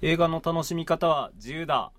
映画の楽しみ方は自由だ。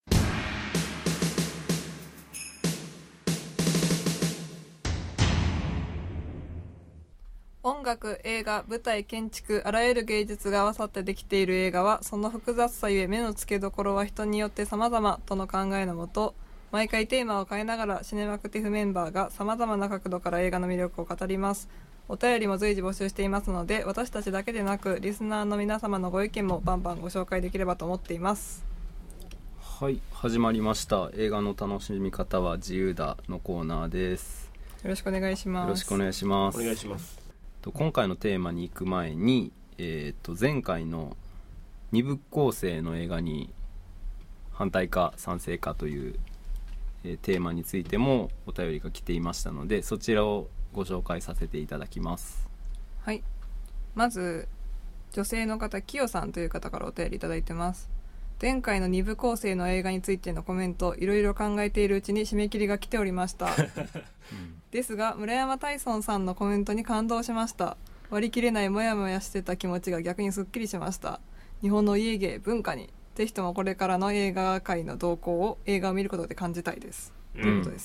音楽、映画、舞台、建築、あらゆる芸術が合わさってできている映画は、その複雑さゆえ目の付けどころは人によって様々との考えのもと、毎回テーマを変えながらシネマクティフメンバーが様々な角度から映画の魅力を語ります。お便りも随時募集していますので、私たちだけでなくリスナーの皆様のご意見もバンバンご紹介できればと思っています。 はい、始まりました。映画の楽しみ方は自由だのコーナーです。 よろしくお願いします。 よろしくお願いします。 お願いします。 今回のテーマに行く前に、前回の2部構成の映画に反対か賛成かという、テーマについてもお便りが来ていましたので、そちらをご紹介させていただきます。 はい、まず女性の方、きよさんという方からお便りいただいてます。前回の2部構成の映画についてのコメント、いろいろ考えているうちに締め切りが来ておりました、ですが村山大尊さんのコメントに感動しました。割り切れないモヤモヤしてた気持ちが逆にすっきりしました。日本の家芸文化にぜひともこれからの映画界の動向を映画を見ることで感じたいです、ということです、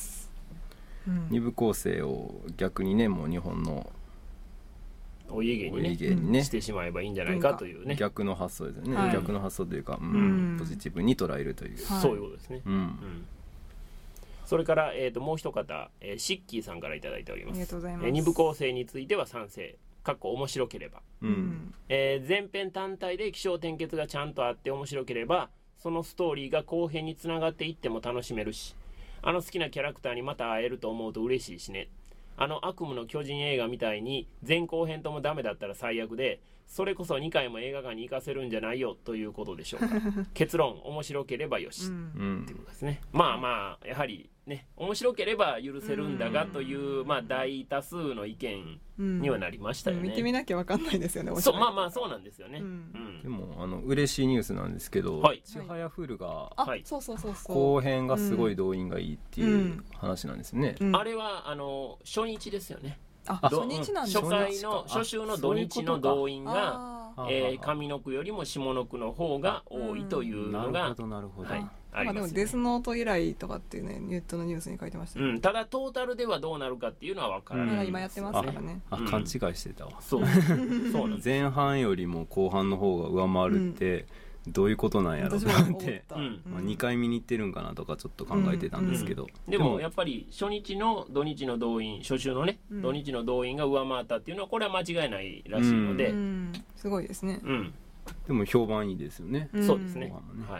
2部構成を逆にね、もう日本のお家芸にね、してしまえばいいんじゃないかというね、 逆の発想ですよね、 はい、 逆の発想というか、ポジティブに捉えるという、 そういうことですね、それから、もう一方、シッキーさんからいただいております。 ありがとうございます。 2部構成については賛成、面白ければ、前編単体で起承転結がちゃんとあって面白ければ、そのストーリーが後編につながっていっても楽しめるし、好きなキャラクターにまた会えると思うと嬉しいしね。悪夢の巨人映画みたいに前後編ともダメだったら最悪で、それこそ2回も映画館に行かせるんじゃないよということでしょうか。結論、面白ければよし、っていうことですね。まあやはりね、面白ければ許せるんだがという、大多数の意見にはなりましたよね。 見てみなきゃ分かんないですよね。 そう、そうなんですよね。 でも嬉しいニュースなんですけど、ちはやふるがそう後編がすごい動員がいいっていう話なんですね。 あれは初日ですよね。 初日なんですか。 初週の土日の動員が上の句よりも下の句の方が多いというのが、 なるほど、 ありますね。 でもデスノート以来とかっていうね、ネットのニュースに書いてましたね。 ただトータルではどうなるかっていうのは分からない。 今やってますからね。 勘違いしてたわ。 そうなんです。 前半よりも後半の方が上回るってどういうことなんやろうと思って、2回見に行ってるんかなとかちょっと考えてたんですけど、 でもやっぱり初日の土日の動員、初週のね、土日の動員が上回ったっていうのはこれは間違いないらしいので、 すごいですね。 でも評判いいですよね。 そうですね。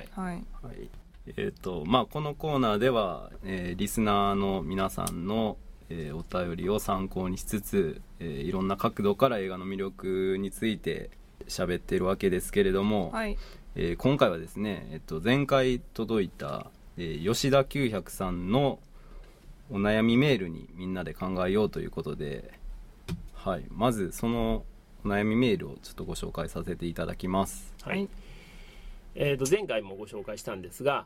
このコーナーでは、リスナーの皆さんの、お便りを参考にしつつ、いろんな角度から映画の魅力について喋ってるわけですけれども、今回はですね、前回届いた、吉田900さんのお悩みメールにみんなで考えようということで、まずそのお悩みメールをちょっとご紹介させていただきます。 前回もご紹介したんですが、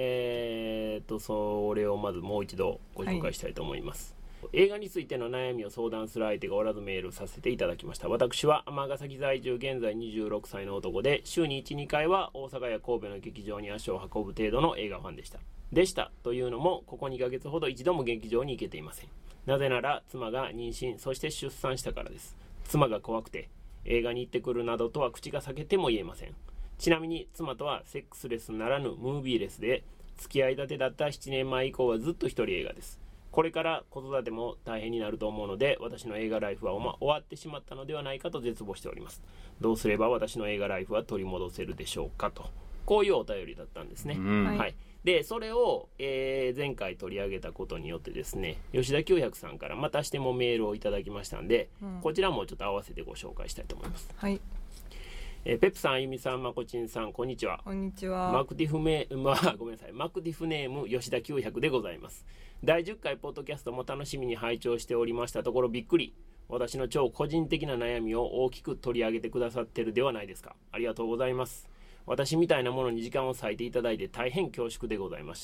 それをまずもう一度ご紹介したいと思います。映画についての悩みを相談する相手がおらずメールさせていただきました。私は尼崎在住、現在26歳の男で、週に 1,2 回は大阪や神戸の劇場に足を運ぶ程度の映画ファンでしたというのも、ここ2ヶ月ほど一度も劇場に行けていません。なぜなら妻が妊娠、そして出産したからです。妻が怖くて映画に行ってくるなどとは口が裂けても言えません。ちなみに妻とはセックスレスならぬムービーレスで、付き合い立てだった7年前以降はずっと一人映画です。これから子育ても大変になると思うので、私の映画ライフは終わってしまったのではないかと絶望しております。どうすれば私の映画ライフは取り戻せるでしょうか、と、こういうお便りだったんですね。でそれを、前回取り上げたことによってですね、吉田900さんからまたしてもメールをいただきましたんで、こちらもちょっと合わせてご紹介したいと思います。ペプさん、あゆみさん、まこちんさん、こんにちは。 こんにちは。 マクディフネーム吉田900でございます。第10回ポッドキャストも楽しみに拝聴しておりましたところ、びっくり。私の超個人的な悩みを大きく取り上げてくださってるではないですか。ありがとうございます。私みたいなものに時間を割いていただいて大変恐縮でございます。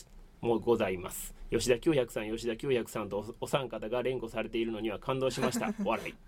吉田900さんとお三方が連呼されているのには感動しました。笑い。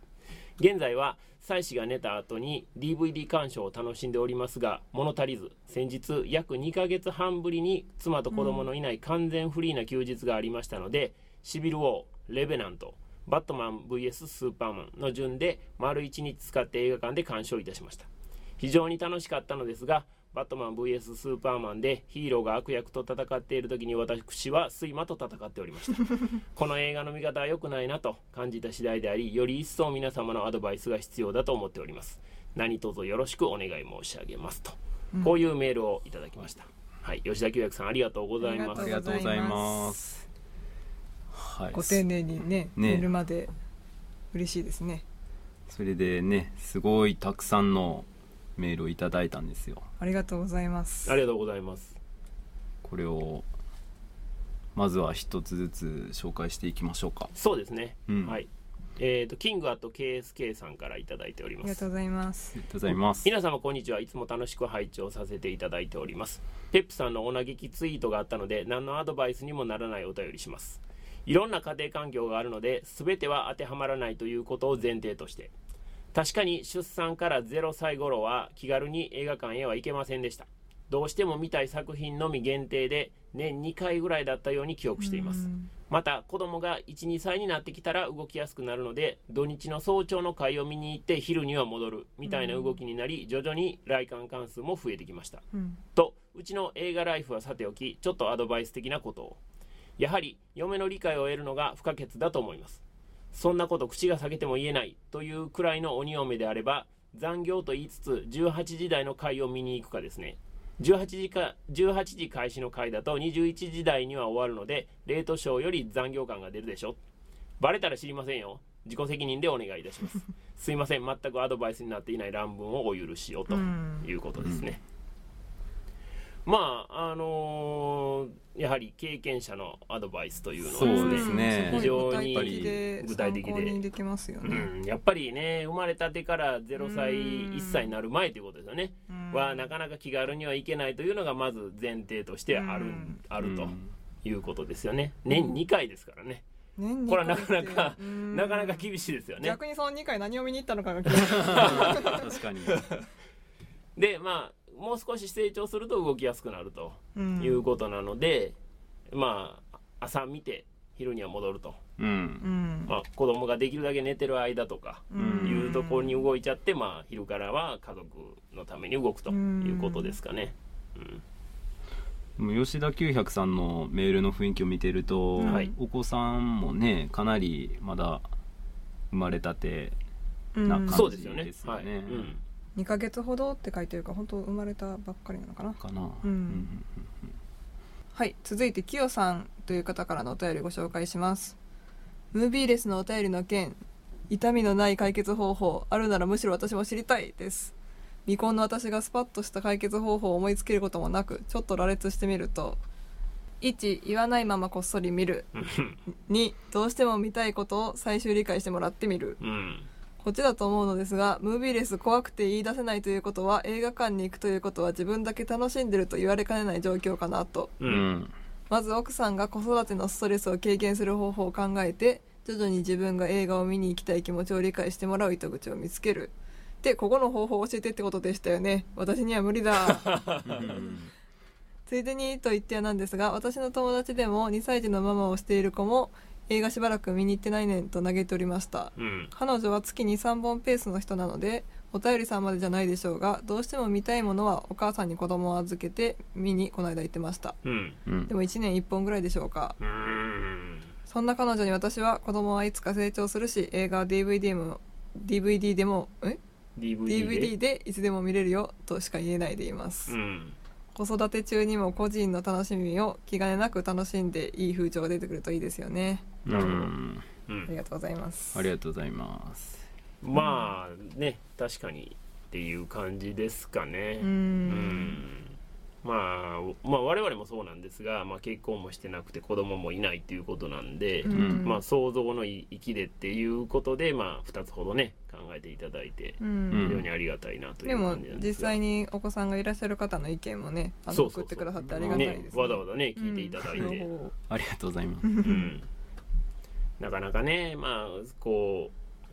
現在は妻子が寝た後に DVD 鑑賞を楽しんでおりますが物足りず、先日約2ヶ月半ぶりに妻と子供のいない完全フリーな休日がありましたので、シビルウォー、レベナント、バットマン vs スーパーマンの順で丸1日使って映画館で鑑賞いたしました。非常に楽しかったのですが、バットマン vs スーパーマンでヒーローが悪役と戦っている時に私は睡魔と戦っておりましたこの映画の見方は良くないなと感じた次第であり、より一層皆様のアドバイスが必要だと思っております。何卒よろしくお願い申し上げますと、こういうメールをいただきました。はい、吉田久薬さんありがとうございます。 ありがとうございます。はい、 ご丁寧にねメールまで嬉しいですね。 それでね、すごいたくさんのメールをいただいたんですよ。 ありがとうございます。 ありがとうございます。 これをまずは一つずつ紹介していきましょうか。 そうですね、 うん、 はい。キング@KSK さんからいただいております。 ありがとうございます。 ありがとうございます。 皆様こんにちは。いつも楽しく拝聴させていただいております。ペップさんのお嘆きツイートがあったので、何のアドバイスにもならないお便りします。いろんな家庭環境があるので全ては当てはまらないということを前提として、確かに出産から0歳頃は気軽に映画館へは行けませんでした。どうしても見たい作品のみ限定で年2回ぐらいだったように記憶しています。また子供が 1,2 歳になってきたら動きやすくなるので、土日の早朝の会を見に行って昼には戻るみたいな動きになり、徐々に来館関数も増えてきました、とうちの映画ライフはさておき、ちょっとアドバイス的なことを。やはり嫁の理解を得るのが不可欠だと思います。そんなこと口が裂けても言えないというくらいの鬼嫁であれば、残業と言いつつ18時台の回を見に行くかですね。18時開始の回だと21時台には終わるので、レートショーより残業感が出るでしょ。バレたら知りませんよ。自己責任でお願いいたしますすいません、全くアドバイスになっていない乱文をお許しをということですね。まあやはり経験者のアドバイスというのはですね、 非常に具体的でできますよね、 やっぱりね、生まれたてから0歳1歳になる前ということですよね、はなかなか気軽にはいけないというのがまず前提としてあるということですよね。年2回ですからね、これはなかなか厳しいですよね。 逆にその2回何を見に行ったのかが気になる確かにでまあもう少し成長すると動きやすくなるということなので、まあ朝見て昼には戻ると、まあ、子供ができるだけ寝てる間とかいうところに動いちゃって、まあ、昼からは家族のために動くということですかね。 吉田久百さんのメールの雰囲気を見てると、お子さんもねかなりまだ生まれたてな感じですよね。 2ヶ月ほどって書いてるから本当生まれたばっかりなのかな。はい、続いてきよさんという方からのお便りご紹介します。ムービーレスのお便りの件、痛みのない解決方法あるならむしろ私も知りたいです。未婚の私がスパッとした解決方法を思いつけることもなく、ちょっと羅列してみると、1、言わないままこっそり見る2、どうしても見たいことを最終理解してもらってみる、こっちだと思うのですが、ムービーレス怖くて言い出せないということは、映画館に行くということは自分だけ楽しんでると言われかねない状況かなと、まず奥さんが子育てのストレスを軽減する方法を考えて、徐々に自分が映画を見に行きたい気持ちを理解してもらう糸口を見つける。で、ここの方法を教えてってことでしたよね。私には無理だついでにと言ってはなんですが、私の友達でも2歳児のママをしている子も映画しばらく見に行ってないねんと嘆いておりました、彼女は月に3本ペースの人なのでお便りさんまでじゃないでしょうが、どうしても見たいものはお母さんに子供を預けて見にこの間行ってました、でも1年1本ぐらいでしょうか。そんな彼女に私は、子供はいつか成長するし、映画は DVD でいつでも見れるよとしか言えないでいます、子育て中にも個人の楽しみを気兼ねなく楽しんでいい風潮が出てくるといいですよね。ありがとうございます。 ありがとうございます。 まあね、確かにっていう感じですかね。まあ我々もそうなんですが、結婚もしてなくて子供もいないっていうことなんで、想像の域でっていうことで、2つほどね考えていただいて、非常にありがたいなという感じなんですが、 でも実際にお子さんがいらっしゃる方の意見もね、送ってくださってありがたいですね。 わざわざね聞いていただいて、 ありがとうございます。 なかなかね、こう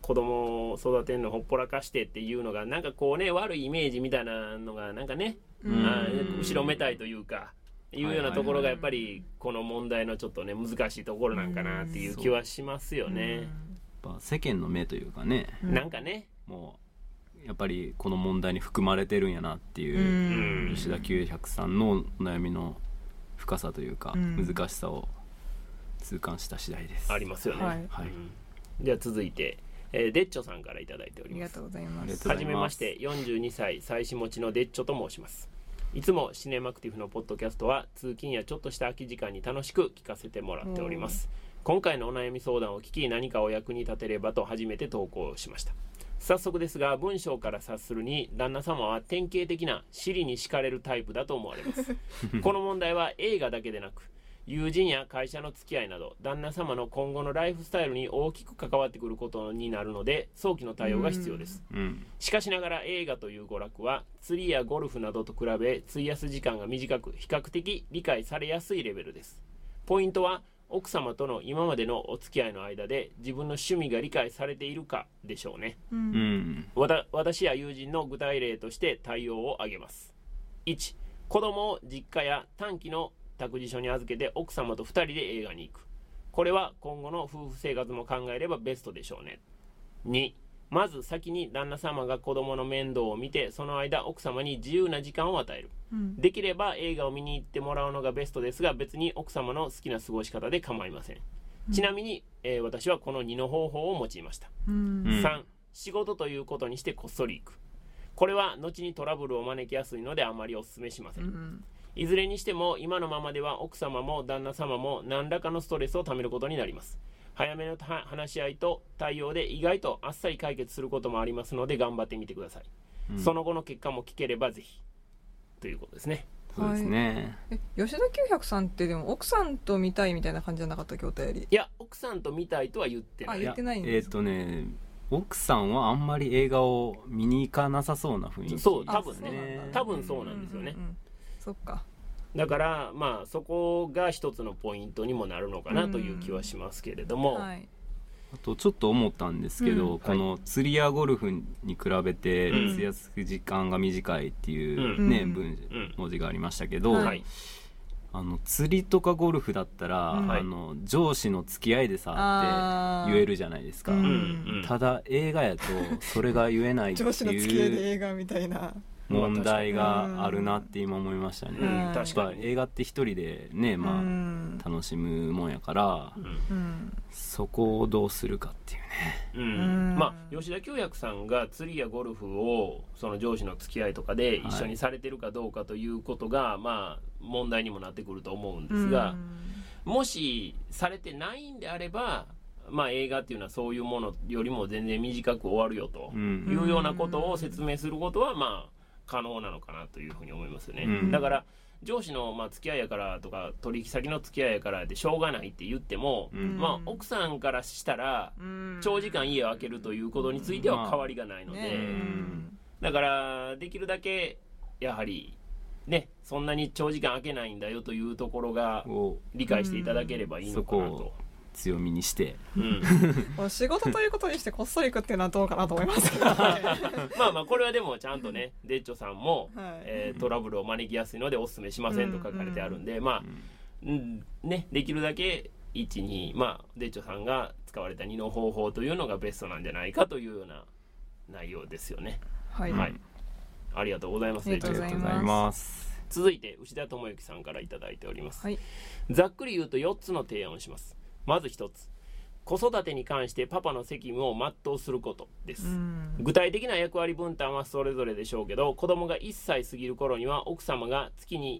子供を育てるのほっぽらかしてっていうのがなんかこうね悪いイメージみたいなのがなんかね、後ろめたいというかいうようなところがやっぱりこの問題のちょっとね難しいところなんかなっていう気はしますよね。 やっぱ世間の目というかね、 なんかねもうやっぱりこの問題に含まれてるんやなっていう吉田900さんのお悩みの深さというか難しさを痛感した次第です。 ありますよね。 はい、 では続いて、デッチョさんからいただいております。 ありがとうございます。 はじめまして、42歳妻子持ちのデッチョと申します。いつもシネマクティブのポッドキャストは通勤やちょっとした空き時間に楽しく聞かせてもらっております。今回のお悩み相談を聞き何かお役に立てればと初めて投稿しました。早速ですが文章から察するに旦那様は典型的な尻に敷かれるタイプだと思われますこの問題は映画だけでなく友人や会社の付き合いなど旦那様の今後のライフスタイルに大きく関わってくることになるので早期の対応が必要です、しかしながら映画という娯楽は釣りやゴルフなどと比べ費やす時間が短く比較的理解されやすいレベルです。ポイントは奥様との今までのお付き合いの間で自分の趣味が理解されているかでしょうね、私や友人の具体例として対応を挙げます。1、子供を実家や短期の託児所に預けて奥様と2人で映画に行く。これは今後の夫婦生活も考えればベストでしょうね。2、まず先に旦那様が子供の面倒を見てその間奥様に自由な時間を与える、できれば映画を見に行ってもらうのがベストですが別に奥様の好きな過ごし方で構いません、ちなみに、私はこの2の方法を用いました。3、仕事ということにしてこっそり行く。これは後にトラブルを招きやすいのであまりお勧めしません、いずれにしても今のままでは奥様も旦那様も何らかのストレスをためることになります。早めの話し合いと対応で意外とあっさり解決することもありますので頑張ってみてください、その後の結果も聞ければぜひということですね。 そうですね、 吉田900さんってでも奥さんと見たいみたいな感じじゃなかったっけお便り。 いや奥さんと見たいとは言ってない。 言ってないんですか。 奥さんはあんまり映画を見に行かなさそうな雰囲気。 そう多分ね、多分そうなんですよね、 そっか。 だからまあそこが一つのポイントにもなるのかなという気はしますけれども、 あとちょっと思ったんですけど、この釣りやゴルフに比べて費やす時間が短いっていうね、文字がありましたけど、釣りとかゴルフだったら、上司の付き合いでさって言えるじゃないですか、ただ映画やとそれが言えないっていう上司の付き合いで映画みたいな問題があるなって今思いましたね、 確かに映画って一人でね、楽しむもんやから、そこをどうするかっていうね、 吉田900さんが釣りやゴルフをその上司の付き合いとかで一緒にされてるかどうかということが、問題にもなってくると思うんですが、もしされてないんであれば映画っていうのはそういうものよりも全然短く終わるよというようなことを説明することは可能なのかなというふうに思いますよね、だから上司の付き合いやからとか取引先の付き合いやからでしょうがないって言っても、奥さんからしたら長時間家を空けるということについては変わりがないので、だからできるだけやはりねそんなに長時間空けないんだよというところが理解していただければいいのかなと。 強みにして、 仕事ということにしてこっそり行くっていうのはどうかなと思いますけど、 これはでもちゃんとねデッチョさんも、トラブルを招きやすいのでお勧めしませんと書かれてあるんで、できるだけ1、2、デッチョさんが使われた2の方法というのがベストなんじゃないかというような内容ですよね。ありがとうございます。 ありがとうございます。 続いて牛田智之さんからいただいております、ざっくり言うと4つの提案をします。まず1つ、子育てに関してパパの責務を全うすることです。具体的な役割分担はそれぞれでしょうけど、子供が1歳過ぎる頃には奥様が月に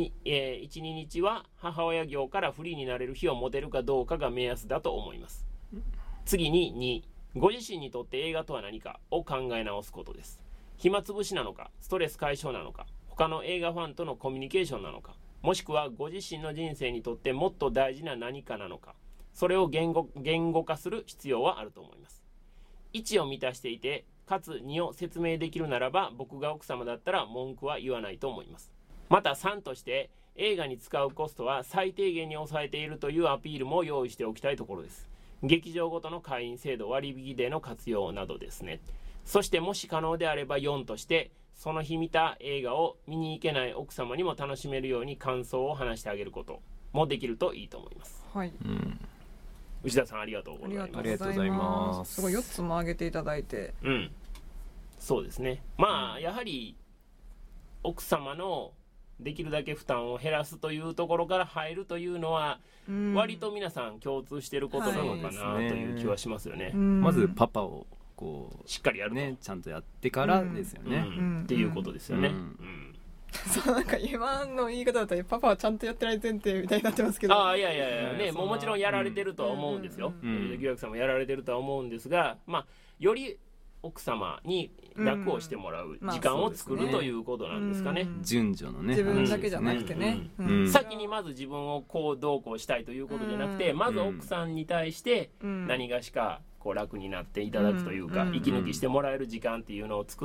1、2日は母親業からフリーになれる日を持てるかどうかが目安だと思います。次に2、ご自身にとって映画とは何かを考え直すことです。暇つぶしなのか、ストレス解消なのか、他の映画ファンとのコミュニケーションなのか、もしくはご自身の人生にとってもっと大事な何かなのか、それを言語化する必要はあると思います。1を満たしていてかつ2を説明できるならば僕が奥様だったら文句は言わないと思います。また3として映画に使うコストは最低限に抑えているというアピールも用意しておきたいところです。 劇場ごとの会員制度割引での活用などですね。そしてもし可能であれば4として、その日見た映画を見に行けない奥様にも楽しめるように感想を話してあげることもできるといいと思います。 はい、 内田さんありがとうございます。 ありがとうございます。 すごい4つも挙げていただいて、 そうですね。まあやはり奥様のできるだけ負担を減らすというところから入るというのは、割と皆さん共通していることなのかなという気はしますよね。 まずパパをこうしっかりやるね、ちゃんとやってからですよね、 っていうことですよね。 そうなんか今の言い方だったらパパはちゃんとやってない前提みたいになってますけど、 いやね、もちろんやられてるとは思うんですよ。牛役さんもやられてるとは思うんですが、より奥様に楽をしてもらう時間を作るということなんですかね。 順序のね、 自分だけじゃなくてね、 先にまず自分をこうどうこうしたいということじゃなくて、まず奥さんに対して何がしかこう楽になっていただくというか、息抜きしてもらえる時間っていうのを作って、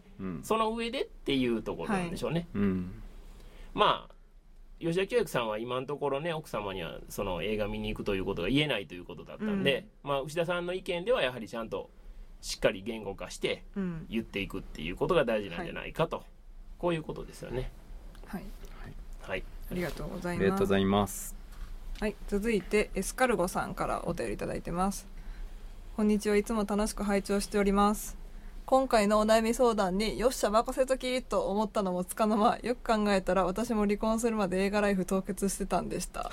その上でっていうところなんでしょうね。吉田清之さんは今のところね、奥様にはその映画見に行くということが言えないということだったんで、牛田さんの意見ではやはりちゃんとしっかり言語化して言っていくっていうことが大事なんじゃないかと、こういうことですよね。 はい、 はい、 ありがとうございます。 ありがとうございます。 はい、続いてエスカルゴさんからお便りいただいてます。こんにちは、いつも楽しく拝聴しております。今回のお悩み相談によっしゃ任せときと思ったのもつかの間、よく考えたら私も離婚するまで映画ライフ凍結してたんでした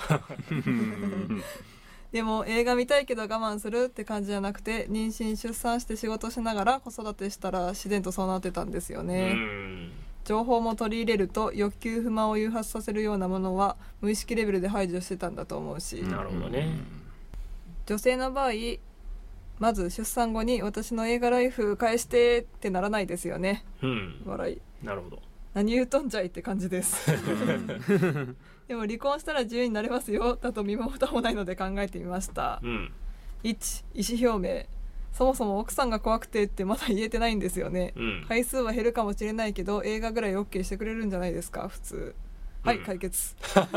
でも映画見たいけど我慢するって感じじゃなくて、妊娠出産して仕事しながら子育てしたら自然とそうなってたんですよね。情報も取り入れると欲求不満を誘発させるようなものは無意識レベルで排除してたんだと思うし、 なるほどね。 女性の場合まず出産後に私の映画ライフ返してってならないですよね。笑い。 なるほど。 何言うとんじゃいって感じですでも離婚したら自由になれますよだと身も蓋もないので考えてみました。1、意思表明。そもそも奥さんが怖くてってまだ言えてないんですよね。回数は減るかもしれないけど映画ぐらい OK してくれるんじゃないですか普通。はい、解決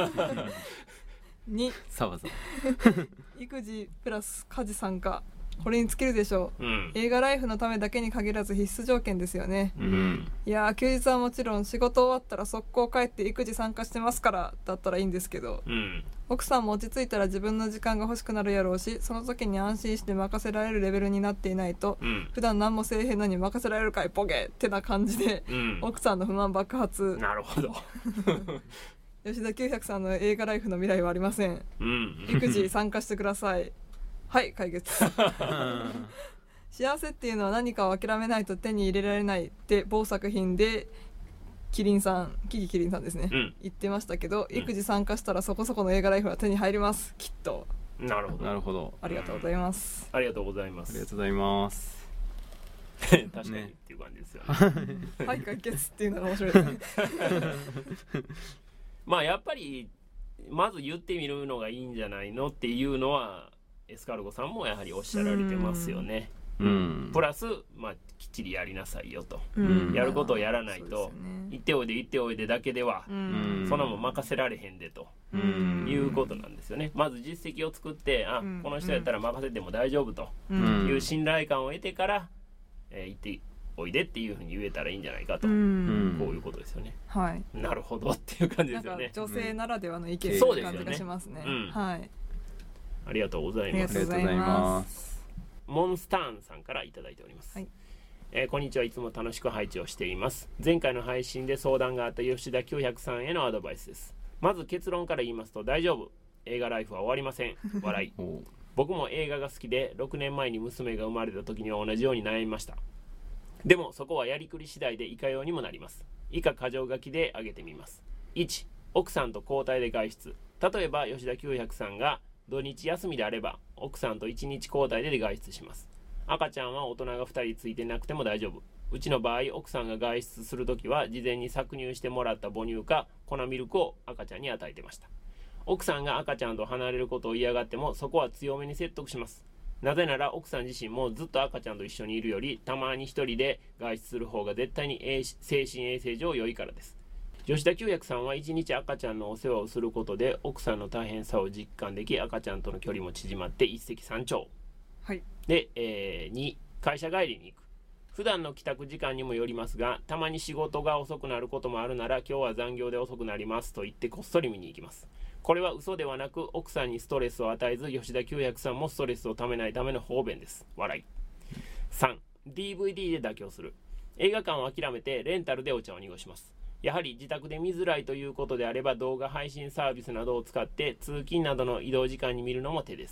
2、 さわざ育児プラス家事参加、これに尽きるでしょう、映画ライフのためだけに限らず必須条件ですよね。いや休日はもちろん仕事終わったら速攻帰って育児参加してますからだったらいいんですけど、奥さんも落ち着いたら自分の時間が欲しくなるやろうし、その時に安心して任せられるレベルになっていないと、普段何もせえへんのに任せられるかいボケってな感じで、奥さんの不満爆発。 なるほど吉田900さんの映画ライフの未来はありません。育児参加してください。はい、解決幸せっていうのは何かを諦めないと手に入れられないって某作品でキキリンさんですね、言ってましたけど、育児参加したらそこそこの映画ライフは手に入りますきっと。 なるほど、 なるほど。 ありがとうございます。 ありがとうございます。 ありがとうございます確かにっていう感じですよねはい、解決っていうのが面白いですねやっぱりまず言ってみるのがいいんじゃないのっていうのはエスカルゴさんもやはりおっしゃられてますよね。プラス、きっちりやりなさいよと、やることをやらないと、行っておいでだけでは、そんなもん任せられへんでと、いうことなんですよね。まず実績を作って、この人やったら任せても大丈夫という信頼感を得てから、行っておいでっていうふうに言えたらいいんじゃないかと、こういうことですよね。 はい、 なるほどっていう感じですよね。 なんか女性ならではの意見という感じがしますね。はい、 ありがとうございます。 ありがとうございます。 モンスターンさんからいただいております。こんにちは、いつも楽しく拝聴しています。前回の配信で相談があった吉田900さんへのアドバイスです。まず結論から言いますと、大丈夫、映画ライフは終わりません。笑い僕も映画が好きで6年前に娘が生まれた時には同じように悩みました。でもそこはやりくり次第でいかようにもなります。以下箇条書きで挙げてみます。1、奥さんと交代で外出。例えば吉田900さんが土日休みであれば奥さんと1日交代で外出します。赤ちゃんは大人が2人ついてなくても大丈夫。うちの場合奥さんが外出するときは事前に搾乳してもらった母乳か粉ミルクを赤ちゃんに与えてました。奥さんが赤ちゃんと離れることを嫌がってもそこは強めに説得します。なぜなら奥さん自身もずっと赤ちゃんと一緒にいるよりたまに一人で外出する方が絶対に精神衛生上良いからです。 吉田久薬さんは1日赤ちゃんのお世話をすることで奥さんの大変さを実感でき、赤ちゃんとの距離も縮まって一石三鳥。 はい。 で、2、会社帰りに行く。普段の帰宅時間にもよりますが、たまに仕事が遅くなることもあるなら、今日は残業で遅くなりますと言ってこっそり見に行きます。これは嘘ではなく、奥さんにストレスを与えず、吉田久薬さんもストレスをためないための方便です。笑い。3、DVD で妥協する。映画館を諦めてレンタルでお茶を濁します。やはり自宅で見づらいということであれば、動画配信サービスなどを使って通勤などの移動時間に見るのも手です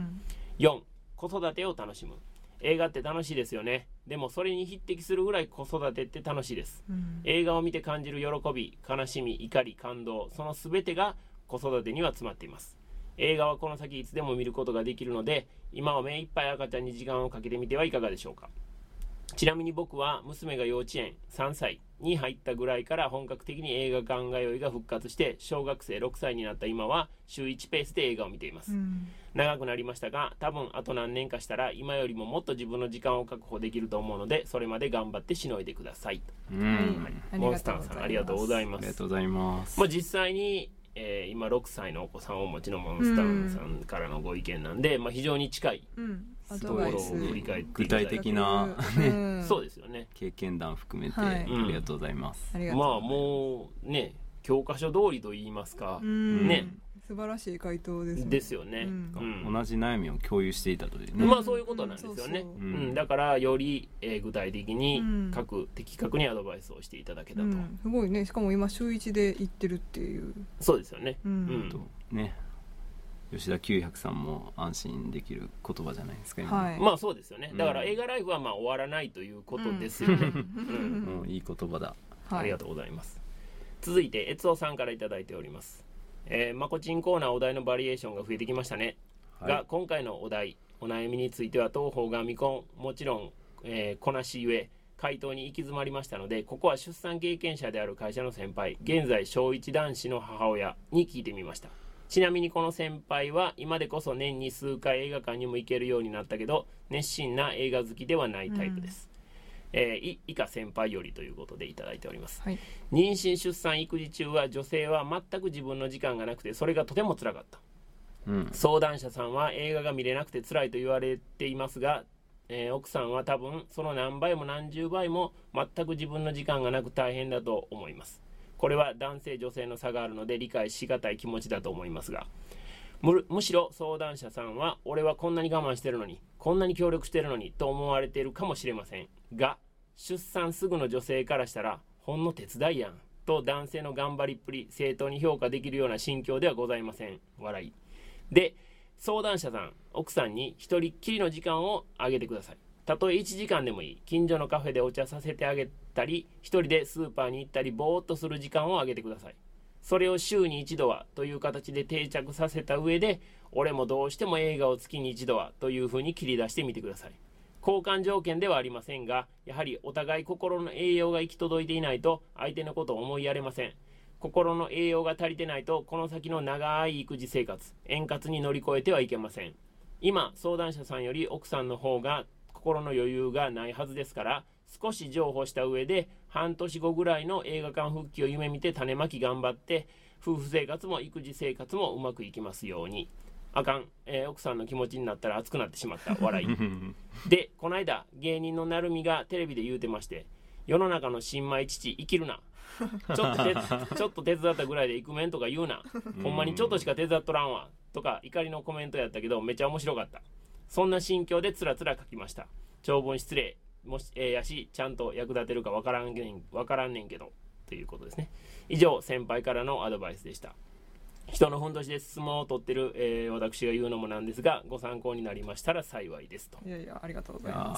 。4、子育てを楽しむ。映画って楽しいですよね。でもそれに匹敵するぐらい子育てって楽しいです。映画を見て感じる喜び、悲しみ、怒り、感動、その全てが子育てには詰まっています。映画はこの先いつでも見ることができるので、今は目いっぱい赤ちゃんに時間をかけてみてはいかがでしょうか。ちなみに僕は娘が幼稚園3歳に入ったぐらいから本格的に映画館通いが復活して、小学生6歳になった今は週1ペースで映画を見ています。長くなりましたが、多分あと何年かしたら今よりももっと自分の時間を確保できると思うので、それまで頑張ってしのいでください。モンスターさんありがとうございます。 ありがとうございます。 実際に、今6歳のお子さんをお持ちのモンスターさんからのご意見なんで、非常に近いところを振り返っていただいて、 具体的な、 そうですよね、 経験談含めて、ありがとうございます。 もうね、教科書通りと言いますか、ね、 素晴らしい回答ですね。 ですよね。 同じ悩みを共有していたというね。 そういうことなんですよね。だからより、具体的に的確にアドバイスをしていただけたと。 すごいね。しかも今週1で行ってるっていう。 そうですよね。 ね。吉田久薬さんも安心できる言葉じゃないですか。 そうですよね。だから映画ライフは終わらないということですよね。 もういい言葉だ。 ありがとうございます。続いて悦夫さんからいただいております。まこちんコーナーお題のバリエーションが増えてきましたね。が今回のお題お悩みについては当方が未婚もちろん、こなしゆえ回答に行き詰まりましたので、ここは出産経験者である会社の先輩、現在小1男子の母親に聞いてみました。ちなみにこの先輩は今でこそ年に数回映画館にも行けるようになったけど、熱心な映画好きではないタイプです。以下先輩よりということでいただいております。妊娠出産育児中は女性は全く自分の時間がなくて、それがとても辛かった。相談者さんは映画が見れなくて辛いと言われていますが、奥さんは多分その何倍も何十倍も全く自分の時間がなく大変だと思います。これは男性女性の差があるので理解しがたい気持ちだと思いますが、むしろ相談者さんは俺はこんなに我慢してるのに、こんなに協力してるのにと思われているかもしれませんが、出産すぐの女性からしたらほんの手伝いやんと男性の頑張りっぷり正当に評価できるような心境ではございません。笑いで、相談者さん奥さんに一人っきりの時間をあげてください。たとえ1時間でもいい。近所のカフェでお茶させてあげたり、一人でスーパーに行ったりぼーっとする時間をあげてください。それを週に一度はという形で定着させた上で、俺もどうしても映画を月に一度はというふうに切り出してみてください。交換条件ではありませんが、やはりお互い心の栄養が行き届いていないと相手のことを思いやれません。心の栄養が足りてないとこの先の長い育児生活円滑に乗り越えてはいけません。今相談者さんより奥さんの方が心の余裕がないはずですから、少し譲歩した上で半年後ぐらいの映画館復帰を夢見て種まき頑張って、夫婦生活も育児生活もうまくいきますように。あかん、奥さんの気持ちになったら熱くなってしまった。笑いで、こないだ芸人のなるみがテレビで言うてまして、世の中の新米父生きるなちょっと手伝ったぐらいでイクメンとか言うなほんまにちょっとしか手伝っとらんわとか怒りのコメントやったけど、めちゃ面白かった。そんな心境でつらつら書きました。長文失礼もし、やしちゃんと役立てるかわからんねんけどということですね。以上先輩からのアドバイスでした。人のふんどしで質問を取ってる、私が言うのもなんですが、ご参考になりましたら幸いですと。 いやいや、ありがとうございます。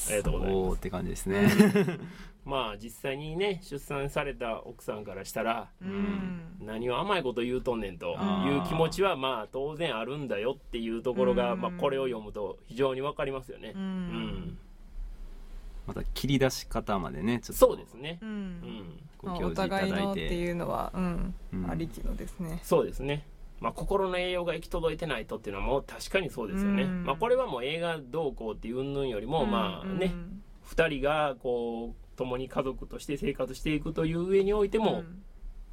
ありがとうございます。 って感じですね実際にね出産された奥さんからしたら、何を甘いこと言うとんねんという気持ちは当然あるんだよっていうところが、これを読むと非常に分かりますよね。 また切り出し方までね、ちょっとそうですね、 お互いのっていうのは、ありきのですね。 そうですね。心の栄養が行き届いてないとっていうのはもう確かにそうですよね。これはもう映画どうこうっていう云々よりも、2人がこう共に家族として生活していくという上においても、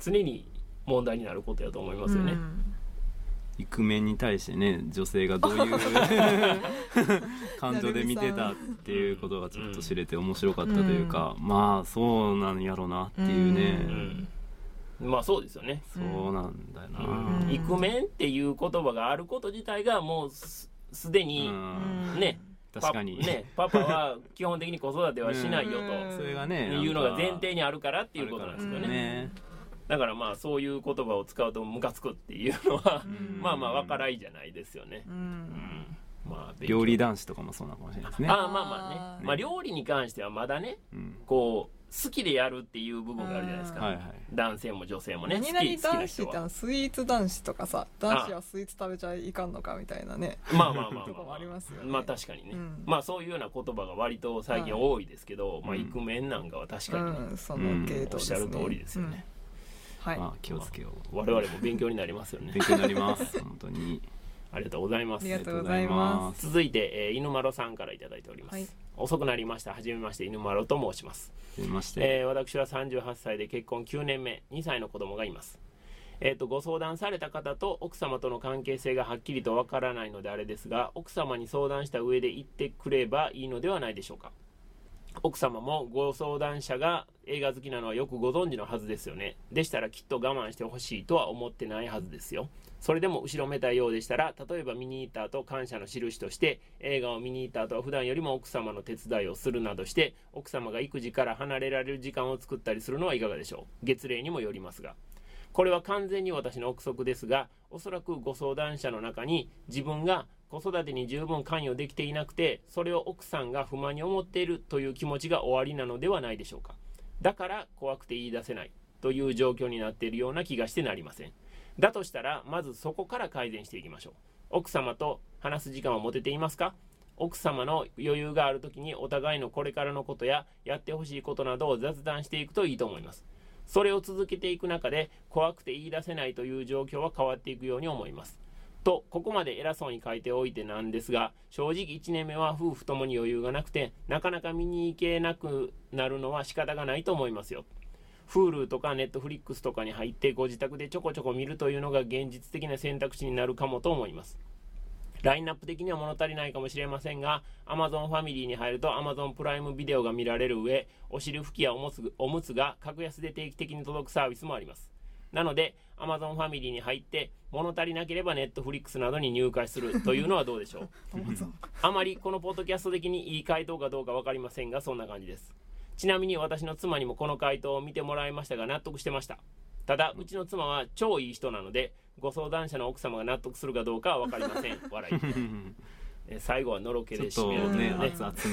常に問題になることやと思いますよね。 イクメンに対してね、女性がどういう感情で見てたっていうことがちょっと知れて面白かったというか、まあそうなんやろなっていうね、 まあそうですよね。 そうなんだよな、 イクメンっていう言葉があること自体がもうすでにね、 確かにパパは基本的に子育てはしないよと、 それがねいうのが前提にあるからっていうことなんですよね。だからまあそういう言葉を使うとムカつくっていうのはまあまあ分からいじゃないですよね。まあ料理男子とかもそうなのかもしれないですね。 まあまあね、まあ料理に関してはまだね、こう好きでやるっていう部分があるじゃないですか。男性も女性もね。 何々男子ってスイーツ男子とかさ、男子はスイーツ食べちゃいかんのかみたいなね。 まあまあまあとかもありますよね。 まあ確かにね。まあそういうような言葉が割と最近多いですけど、まあイクメンなんかは確かにその系統ですね。 おっしゃる通りですよね。 はい。 まあ気をつけよう。 我々も勉強になりますよね。 勉強になります本当に。 ありがとうございます。 ありがとうございます。 続いて、犬丸さんからいただいております。はい、遅くなりました。はじめまして、犬丸と申します。 はじめまして。 私は38歳で結婚9年目、2歳の子供がいます。ご相談された方と奥様との関係性がはっきりとわからないのであれですが、奥様に相談した上で言ってくればいいのではないでしょうか。奥様もご相談者が映画好きなのはよくご存知のはずですよね。でしたらきっと我慢してほしいとは思ってないはずですよ。それでも後ろめたいようでしたら、例えば見に行った後感謝の印として映画を見に行った後は普段よりも奥様の手伝いをするなどして奥様が育児から離れられる時間を作ったりするのはいかがでしょう。月齢にもよりますが、これは完全に私の憶測ですが、おそらくご相談者の中に自分が子育てに十分関与できていなくて、それを奥さんが不満に思っているという気持ちがおありなのではないでしょうか。だから怖くて言い出せないという状況になっているような気がしてなりません。だとしたらまずそこから改善していきましょう。奥様と話す時間は持てていますか？奥様の余裕があるときにお互いのこれからのことややってほしいことなどを雑談していくといいと思います。それを続けていく中で怖くて言い出せないという状況は変わっていくように思います。とここまで偉そうに書いておいてなんですが、正直1年目は夫婦ともに余裕がなくてなかなか見に行けなくなるのは仕方がないと思いますよ。Hulu とか Netflix とかに入ってご自宅でちょこちょこ見るというのが現実的な選択肢になるかもと思います。ラインナップ的には物足りないかもしれませんが、 Amazon ファミリーに入ると Amazon プライムビデオが見られる上、お尻拭きやおむつが格安で定期的に届くサービスもあります。なので Amazon ファミリーに入って物足りなければ Netflix などに入会するというのはどうでしょうあまりこのポッドキャスト的にいい回答かどうか分かりませんが、そんな感じです。ちなみに私の妻にもこの回答を見てもらいましたが納得してました。ただうちの妻は超いい人なので、ご相談者の奥様が納得するかどうかは分かりません笑い最後はのろけで締めるというね、 熱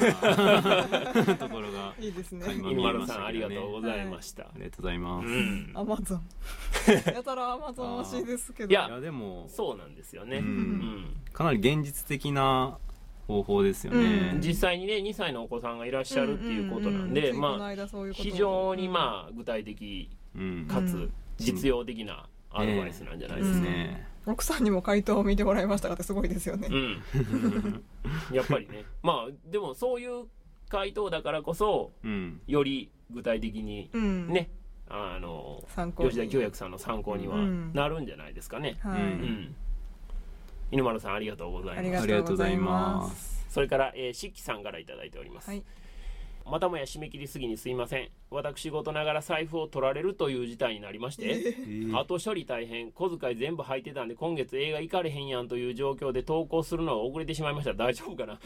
々なところがいいですね。 犬丸さんありがとうございました。 ありがとうございます。 Amazon やたら Amazon 欲しいですけど、 いやでもそうなんですよね。 かなり現実的な方法ですよね。 実際にね2歳のお子さんがいらっしゃるっていうことなんで、まあ非常にまあ具体的かつ実用的なアドバイスなんじゃないですかね。 奥さんにも回答を見てもらいましたがってすごいですよね。 やっぱりね、まあでもそういう回答だからこそ、より具体的にね、吉田清薬さんの参考にはなるんじゃないですかね。犬丸さんありがとうございます。 ありがとうございます。 それからしっきさんからいただいております。またもや締め切りすぎにすいません。私事ながら財布を取られるという事態になりまして、後処理大変、小遣い全部入ってたんで今月映画行かれへんやんという状況で投稿するのが遅れてしまいました。大丈夫かな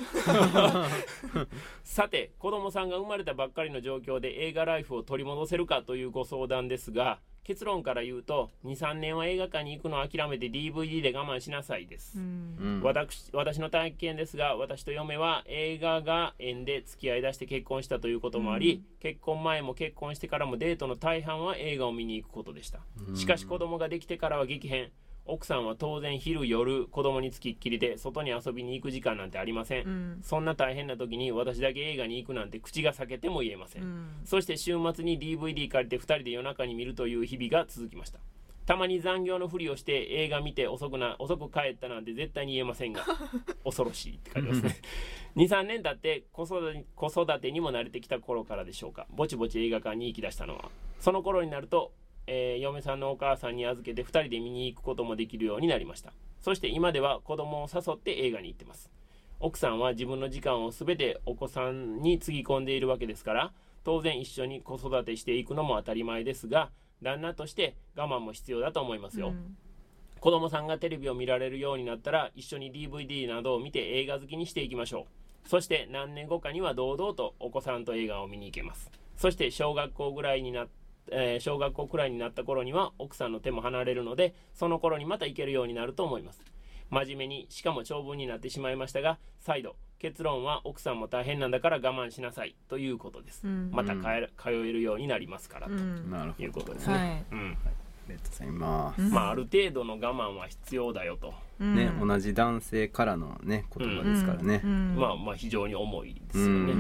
さて子供さんが生まれたばっかりの状況で映画ライフを取り戻せるかというご相談ですが、結論から言うと 2,3 年は映画館に行くのを諦めて DVD で我慢しなさいです。私の体験ですが、私と嫁は映画が縁で付き合いだして結婚したということもあり、結婚前も結婚してからもデートの大半は映画を見に行くことでした。しかし子供ができてからは激変。奥さんは当然昼夜子供につきっきりで外に遊びに行く時間なんてありません。そんな大変な時に私だけ映画に行くなんて口が裂けても言えません。そして週末に DVD 借りて2人で夜中に見るという日々が続きました。たまに残業のふりをして映画見て遅く帰ったなんて絶対に言えませんが恐ろしいって書いてますね2,3 年経って子育てにも慣れてきた頃からでしょうか、ぼちぼち映画館に行き出したのは。その頃になると嫁さんのお母さんに預けて2人で見に行くこともできるようになりました。そして今では子供を誘って映画に行ってます。奥さんは自分の時間を全てお子さんにつぎ込んでいるわけですから、当然一緒に子育てしていくのも当たり前ですが、旦那として我慢も必要だと思いますよ。子供さんがテレビを見られるようになったら、一緒に DVD などを見て映画好きにしていきましょう。そして何年後かには堂々とお子さんと映画を見に行けます。そして小学校くらいになった頃には奥さんの手も離れるので、その頃にまた行けるようになると思います。真面目に、しかも長文になってしまいましたが、再度結論は奥さんも大変なんだから我慢しなさいということです。また通えるようになりますからということですね。 ありがとうございます。 ある程度の我慢は必要だよと、 ね、同じ男性からのね言葉ですからね。 非常に重いですよね。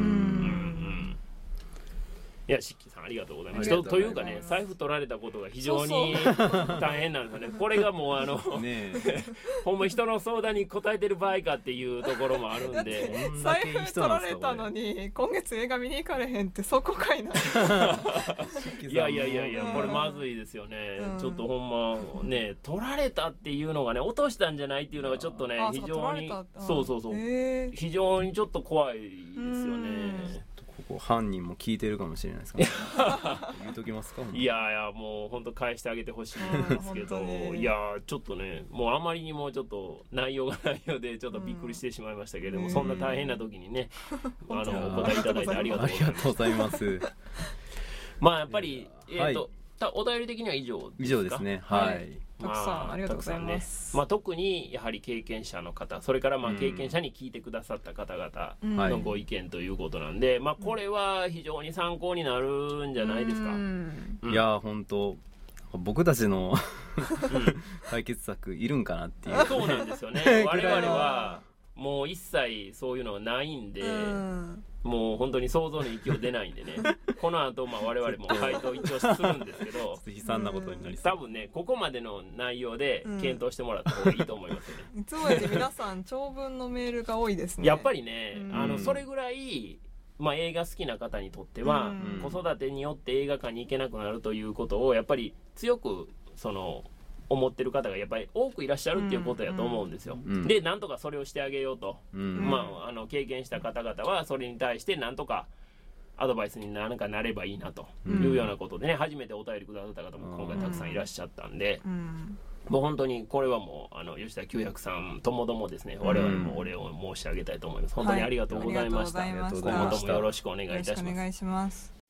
いや、しっきさんありがとうございます。というかね、財布取られたことが非常に大変なんですよね。これがもうほんま人の相談に答えてる場合かっていうところもあるんで。 財布取られたのに今月映画見に行かれへんってそこかいな。 いやこれまずいですよね。ちょっとほんまね、取られたっていうのがね、落としたんじゃないっていうのがちょっとね、非常に非常にちょっと怖いですよね。 ここ犯人も聞いてるかもしれないですから言うときますか。 いやもう本当返してあげてほしいんですけど、いやちょっとね、もうあまりにもちょっと内容が内容でちょっとびっくりしてしまいましたけれども、そんな大変な時にねお答えいただいてありがとうございます。やっぱりお便り的には以上ですね。はい。 たくさんありがとうございます。 特にやはり経験者の方、それから経験者に聞いてくださった方々のご意見ということなんで、これは非常に参考になるんじゃないですか。 いや本当僕たちの解決策いるんかなっていう。 そうなんですよね。我々はもう一切そういうのはないんで、もう本当に想像の域を出ないんでね。この後我々も回答一応するんですけど、 悲惨なことになりそう。多分ね、ここまでの内容で検討してもらった方がいいと思いますよね。 いつもより皆さん長文のメールが多いですね。 やっぱりね、それぐらい映画好きな方にとっては、子育てによって映画館に行けなくなるということをやっぱり強く思ってる方がやっぱり多くいらっしゃるっていうことやと思うんですよ。で、なんとかそれをしてあげようと、経験した方々はそれに対してなんとかアドバイスになればいいなというようなことでね、初めてお便りくださった方も今回たくさんいらっしゃったんで、もう本当にこれはもう吉田900さんともどもですね、我々もお礼を申し上げたいと思います。本当にありがとうございました。今後ともよろしくお願いいたします。